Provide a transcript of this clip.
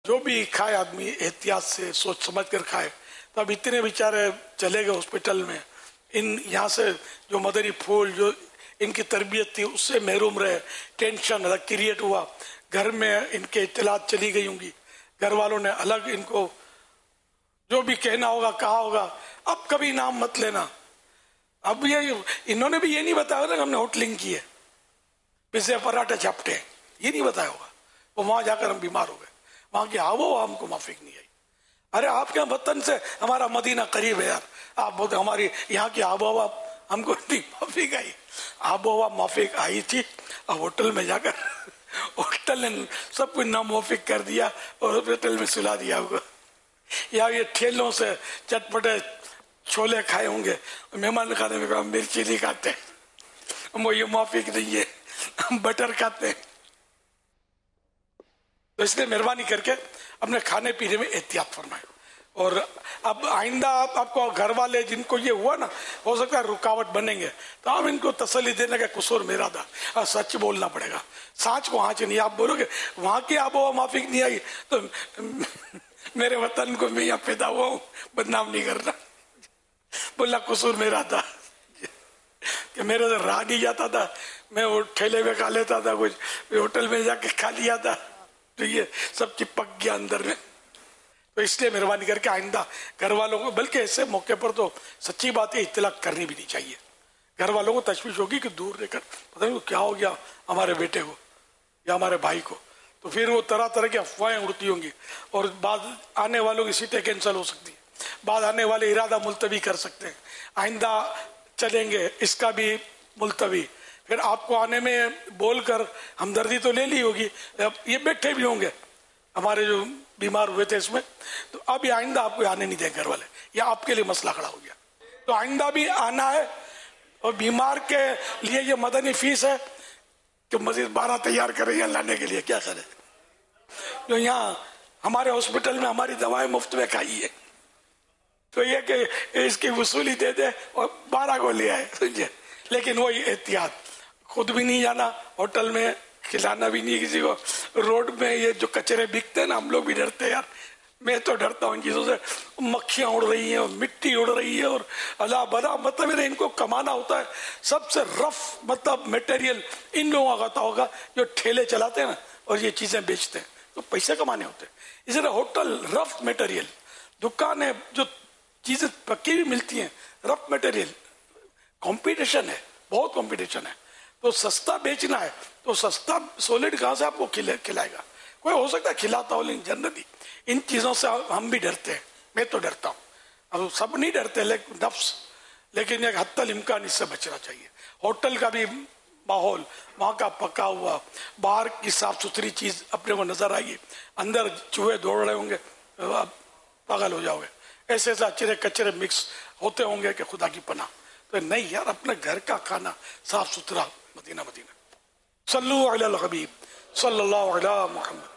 جو بھی کھائے آدمی احتیاط سے سوچ سمجھ کر کھائے. تو اب اتنے بیچارے چلے گئے ہاسپٹل میں, ان یہاں سے جو مدری پھول جو ان کی تربیت تھی اس سے محروم رہے, ٹینشن الگ کریٹ ہوا, گھر میں ان کے اطلاعات چلی گئی ہوں گی, گھر والوں نے الگ ان کو جو بھی کہنا ہوگا کہا ہوگا. اب کبھی نام مت لینا. اب یہ انہوں نے بھی یہ نہیں بتایا ہوگا کہ ہم نے ہوٹلنگ کی ہے, پیزے پراٹھے چھاپٹے ہیں, یہ نہیں بتایا ہوگا. وہ وہاں جا کر ہم بیمار ہو گئے, وہاں کی آب و ہوا ہم کو موافق نہیں آئی. ارے آپ کے وطن سے ہمارا مدینہ قریب ہے یار, آپ بولتے ہماری یہاں کی آب و ہوا ہم کو نہیں موافق آئی. آب و ہوا موافق آئی تھی, اور ہوٹل میں جا کر ہوٹل نے سب کچھ ناموافق کر دیا اور ہوٹل میں سلا دیا ہوگا. یا یہ ٹھیلوں سے چٹپٹے چھولے کھائے ہوں گے, مہمان کھانے میں کہا مرچی نہیں کھاتے, ہم وہ یہ موافق نہیں ہے, ہم بٹر کھاتے ہیں. تو اس لیے مہربانی کر کے اپنے کھانے پینے میں احتیاط فرمائیں. اور اب آئندہ آپ کو گھر والے جن کو یہ ہوا نا, ہو سکتا ہے رکاوٹ بنیں گے, تو آپ ان کو تسلی دینے کا قصور میرا تھا, اور سچ بولنا پڑے گا. سانچ کو آنچ نہیں. آپ بولو گے وہاں کی آب و ہوا موافق نہیں آئی تو میرے وطن کو میں یہاں پیدا ہوا ہوں بدنام نہیں کرنا. بولنا قصور میرا تھا کہ میرے سے راہ نہیں جاتا تھا, میں وہ ٹھیلے میں کھا لیتا تھا, کچھ ہوٹل میں جا کے کھا لیا تھا, تو یہ سب چپک گیا اندر میں. تو اس لیے مہربانی کر کے آئندہ گھر والوں کو, بلکہ ایسے موقع پر تو سچی بات ہے اطلاع کرنی بھی نہیں چاہیے. گھر والوں کو تشویش ہوگی کہ دور رہ کر پتہ نہیں کیا ہو گیا ہمارے بیٹے کو یا ہمارے بھائی کو, تو پھر وہ طرح طرح کی افواہیں اڑتی ہوں گی, اور بعد آنے والوں کی سیٹیں کینسل ہو سکتی ہیں, بعد آنے والے ارادہ ملتوی کر سکتے ہیں, آئندہ چلیں گے اس کا بھی ملتوی. پھر آپ کو آنے میں بول کر ہمدردی تو لے لی ہوگی, یہ بیٹھے بھی ہوں گے ہمارے جو بیمار ہوئے تھے اس میں, تو اب یہ آئندہ آپ کو آنے نہیں دیں گھر والے, یا آپ کے لیے مسئلہ کھڑا ہو گیا. تو آئندہ بھی آنا ہے, اور بیمار کے لیے یہ مدنی فیس ہے کہ مزید 12 تیار کریں یا لانے کے لیے کیا کریں. جو یہاں ہمارے ہاسپٹل میں ہماری دوائیں مفت میں کھائی ہے, تو یہ کہ اس کی وصولی دے دے اور 12 کو لے آئے, سمجھے. لیکن وہی احتیاط, خود بھی نہیں جانا ہوٹل میں, کھلانا بھی نہیں کسی کو. روڈ میں یہ جو کچرے بکتے ہیں نا, ہم لوگ بھی ڈرتے ہیں یار, میں تو ڈرتا ہوں ان چیزوں سے. مکھیاں اڑ رہی ہیں اور مٹی اڑ رہی ہے, اور اللہ بدا مطلب ان کو کمانا ہوتا ہے. سب سے رف مطلب میٹیریل ان لوگوں کا آتا ہوگا جو ٹھیلے چلاتے ہیں نا اور یہ چیزیں بیچتے ہیں, تو پیسے کمانے ہوتے ہیں. اس طرح ہوٹل رف میٹیریل, دکانیں جو چیزیں پکی بھی ملتی ہیں رف میٹیریل, کمپٹیشن ہے, بہت کمپٹیشن ہے. تو سستا بیچنا ہے تو سستا سولڈ کہاں سے آپ کو کھلائے گا. کوئی ہو سکتا ہے کھلاتا ہو, لیکن جنرلی ان چیزوں سے ہم بھی ڈرتے ہیں. میں تو ڈرتا ہوں, اب سب نہیں ڈرتے لیکن نفس, لیکن ایک حتی الامکان اس سے بچنا چاہیے. ہوٹل کا بھی ماحول, وہاں کا پکا ہوا, باہر کی صاف ستھری چیز اپنے کو نظر آئیے, اندر چوہے دوڑ رہے ہوں گے, پاگل ہو جاؤ گے. ایسے ایسے اچرے کچرے مکس ہوتے ہوں گے کہ خدا کی پناہ. تو نہیں یار, اپنے گھر کا کھانا صاف ستھرا, مدینہ مدینہ. صلو علی الحبیب صلی اللہ علیہ محمد.